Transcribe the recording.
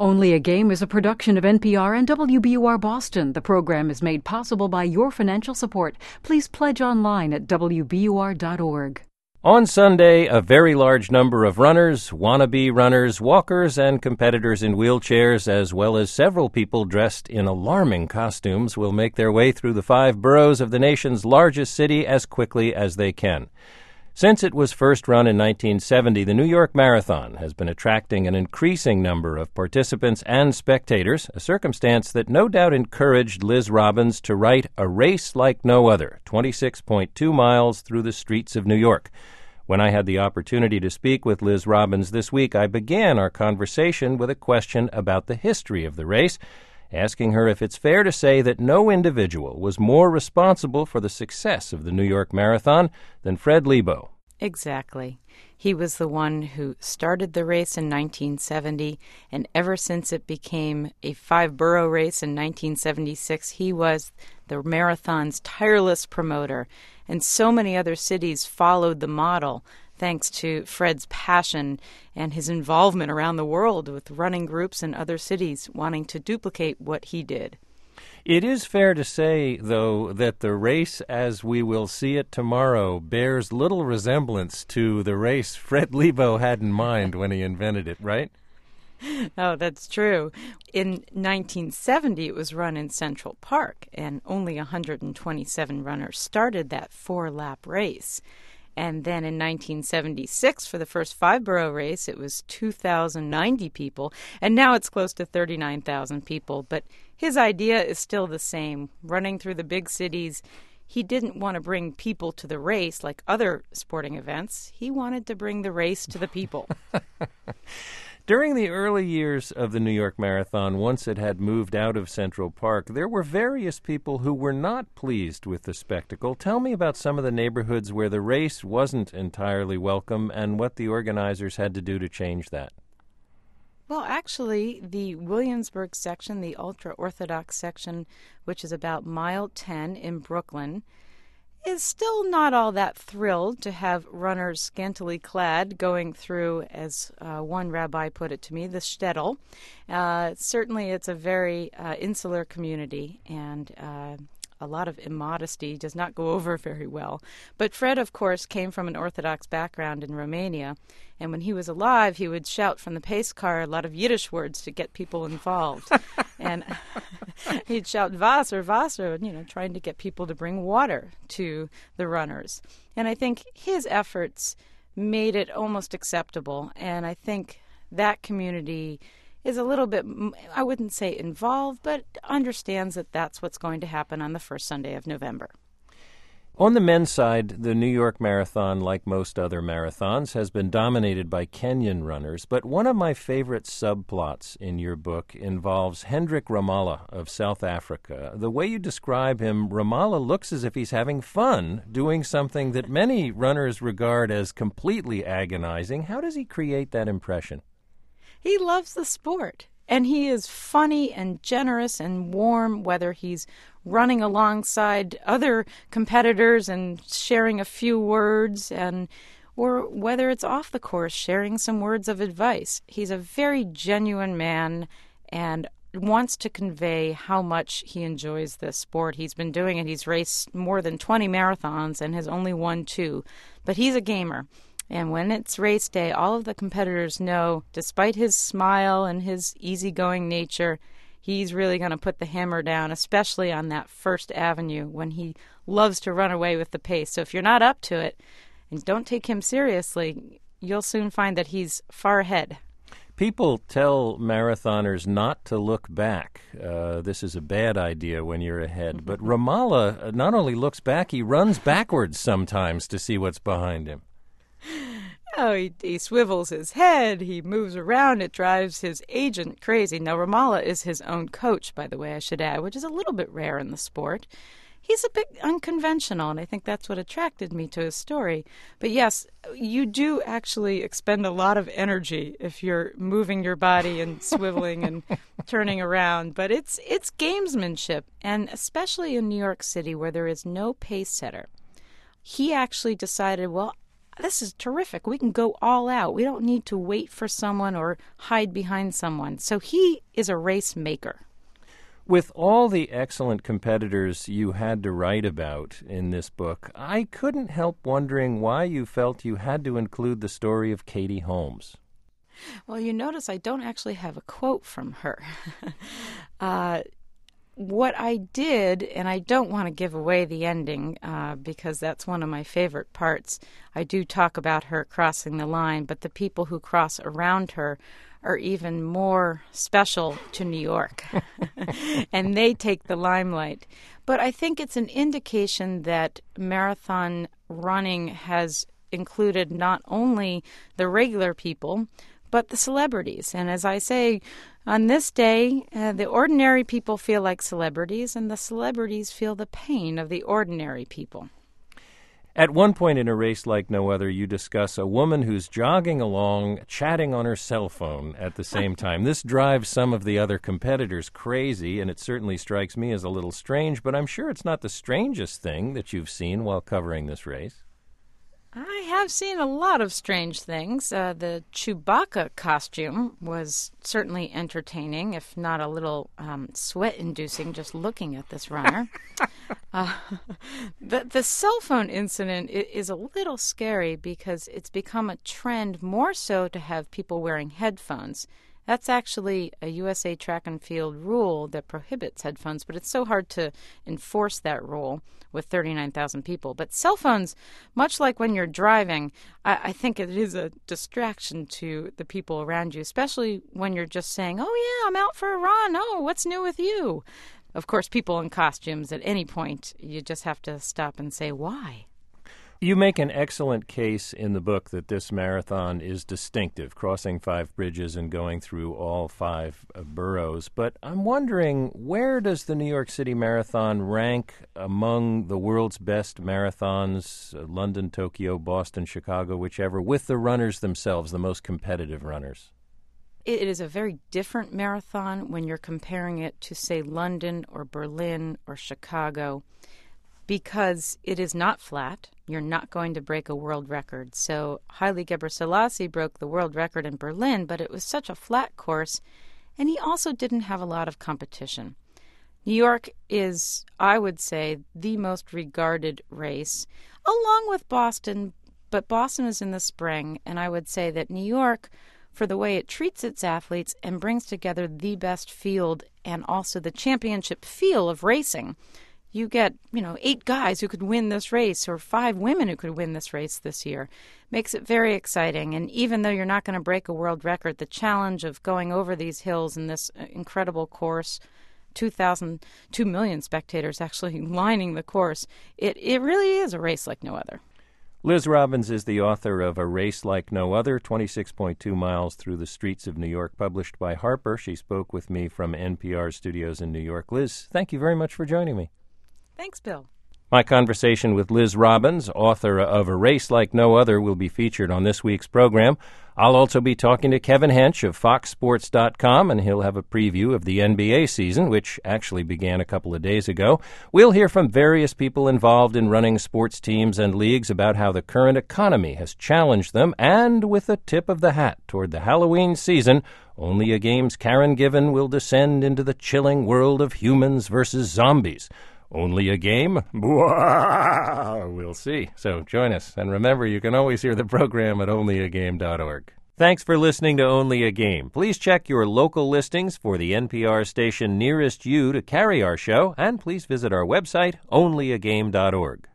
Only a Game is a production of NPR and WBUR Boston. The program is made possible by your financial support. Please pledge online at WBUR.org. On Sunday, a very large number of runners, wannabe runners, walkers, and competitors in wheelchairs, as well as several people dressed in alarming costumes, will make their way through the 5 boroughs of the nation's largest city as quickly as they can. Since it was first run in 1970, the New York Marathon has been attracting an increasing number of participants and spectators, a circumstance that no doubt encouraged Liz Robbins to write A Race Like No Other, 26.2 miles through the streets of New York. When I had the opportunity to speak with Liz Robbins this week, I began our conversation with a question about the history of the race, asking her if it's fair to say that no individual was more responsible for the success of the New York Marathon than Fred Lebow. Exactly. He was the one who started the race in 1970, and ever since it became a 5-borough race in 1976, he was the marathon's tireless promoter. And so many other cities followed the model, thanks to Fred's passion and his involvement around the world with running groups in other cities wanting to duplicate what he did. It is fair to say, though, that the race as we will see it tomorrow bears little resemblance to the race Fred Lebow had in mind when he invented it, right? Oh, that's true. In 1970, it was run in Central Park, and only 127 runners started that 4-lap race. And then in 1976, for the first 5-borough race, it was 2,090 people, and now it's close to 39,000 people. But his idea is still the same, running through the big cities. He didn't want to bring people to the race like other sporting events. He wanted to bring the race to the people. During the early years of the New York Marathon, once it had moved out of Central Park, there were various people who were not pleased with the spectacle. Tell me about some of the neighborhoods where the race wasn't entirely welcome and what the organizers had to do to change that. Well, actually, the Williamsburg section, the ultra-Orthodox section, which is about mile 10 in Brooklyn, is still not all that thrilled to have runners scantily clad going through, as one rabbi put it to me, the shtetl. Certainly it's a very insular community, and a lot of immodesty does not go over very well. But Fred, of course, came from an Orthodox background in Romania, and when he was alive, he would shout from the pace car a lot of Yiddish words to get people involved. And he'd shout Wasser, Wasser, trying to get people to bring water to the runners. And I think his efforts made it almost acceptable. And I think that community is a little bit, I wouldn't say involved, but understands that that's what's going to happen on the first Sunday of November. On the men's side, the New York Marathon, like most other marathons, has been dominated by Kenyan runners, but one of my favorite subplots in your book involves Hendrik Ramallah of South Africa. The way you describe him, Ramallah looks as if he's having fun doing something that many runners regard as completely agonizing. How does he create that impression? He loves the sport, and he is funny and generous and warm, whether he's running alongside other competitors and sharing a few words, or whether it's off the course, sharing some words of advice. He's a very genuine man and wants to convey how much he enjoys this sport. He's been doing it. He's raced more than 20 marathons and has only won 2. But he's a gamer. And when it's race day, all of the competitors know, despite his smile and his easygoing nature, he's really going to put the hammer down, especially on that First Avenue when he loves to run away with the pace. So if you're not up to it and don't take him seriously, you'll soon find that he's far ahead. People tell marathoners not to look back. This is a bad idea when you're ahead. But Ramallah not only looks back, he runs backwards sometimes to see what's behind him. Oh, he swivels his head, he moves around, it drives his agent crazy. Now, Ramallah is his own coach, by the way, I should add, which is a little bit rare in the sport. He's a bit unconventional, and I think that's what attracted me to his story. But yes, you do actually expend a lot of energy if you're moving your body and swiveling and turning around. But it's gamesmanship, and especially in New York City where there is no pace setter. He actually decided, well, this is terrific. We can go all out. We don't need to wait for someone or hide behind someone. So he is a race maker. With all the excellent competitors you had to write about in this book, I couldn't help wondering why you felt you had to include the story of Katie Holmes. Well, you notice I don't actually have a quote from her. What I did, and I don't want to give away the ending because that's one of my favorite parts. I do talk about her crossing the line, but the people who cross around her are even more special to New York, and they take the limelight. But I think it's an indication that marathon running has included not only the regular people, but the celebrities. And as I say, on this day, the ordinary people feel like celebrities, and the celebrities feel the pain of the ordinary people. At one point in A Race Like No Other, you discuss a woman who's jogging along, chatting on her cell phone at the same time. This drives some of the other competitors crazy, and it certainly strikes me as a little strange, but I'm sure it's not the strangest thing that you've seen while covering this race. I have seen a lot of strange things. The Chewbacca costume was certainly entertaining, if not a little sweat-inducing just looking at this runner. The cell phone incident is a little scary because it's become a trend more so to have people wearing headphones. That's actually a USA Track and Field rule that prohibits headphones, but it's so hard to enforce that rule with 39,000 people. But cell phones, much like when you're driving, I think it is a distraction to the people around you, especially when you're just saying, oh, yeah, I'm out for a run. Oh, what's new with you? Of course, people in costumes, at any point, you just have to stop and say, why? You make an excellent case in the book that this marathon is distinctive, crossing 5 bridges and going through all 5 boroughs. But I'm wondering, where does the New York City Marathon rank among the world's best marathons, London, Tokyo, Boston, Chicago, whichever, with the runners themselves, the most competitive runners? It is a very different marathon when you're comparing it to, say, London or Berlin or Chicago, because it is not flat. You're not going to break a world record. So Haile Gebrselassie broke the world record in Berlin, but it was such a flat course, and he also didn't have a lot of competition. New York is, I would say, the most regarded race, along with Boston, but Boston is in the spring, and I would say that New York, for the way it treats its athletes and brings together the best field and also the championship feel of racing. You get, 8 guys who could win this race or 5 women who could win this race this year. Makes it very exciting. And even though you're not going to break a world record, the challenge of going over these hills in this incredible course, 2 million spectators actually lining the course, it really is a race like no other. Liz Robbins is the author of A Race Like No Other, 26.2 miles through the streets of New York, published by Harper. She spoke with me from NPR studios in New York. Liz, thank you very much for joining me. Thanks, Bill. My conversation with Liz Robbins, author of A Race Like No Other, will be featured on this week's program. I'll also be talking to Kevin Hench of FoxSports.com, and he'll have a preview of the NBA season, which actually began a couple of days ago. We'll hear from various people involved in running sports teams and leagues about how the current economy has challenged them, and with a tip of the hat toward the Halloween season, Only a Game's Karen Given will descend into the chilling world of humans versus zombies. Only a game? We'll see. So join us. And remember, you can always hear the program at onlyagame.org. Thanks for listening to Only a Game. Please check your local listings for the NPR station nearest you to carry our show, and please visit our website, onlyagame.org.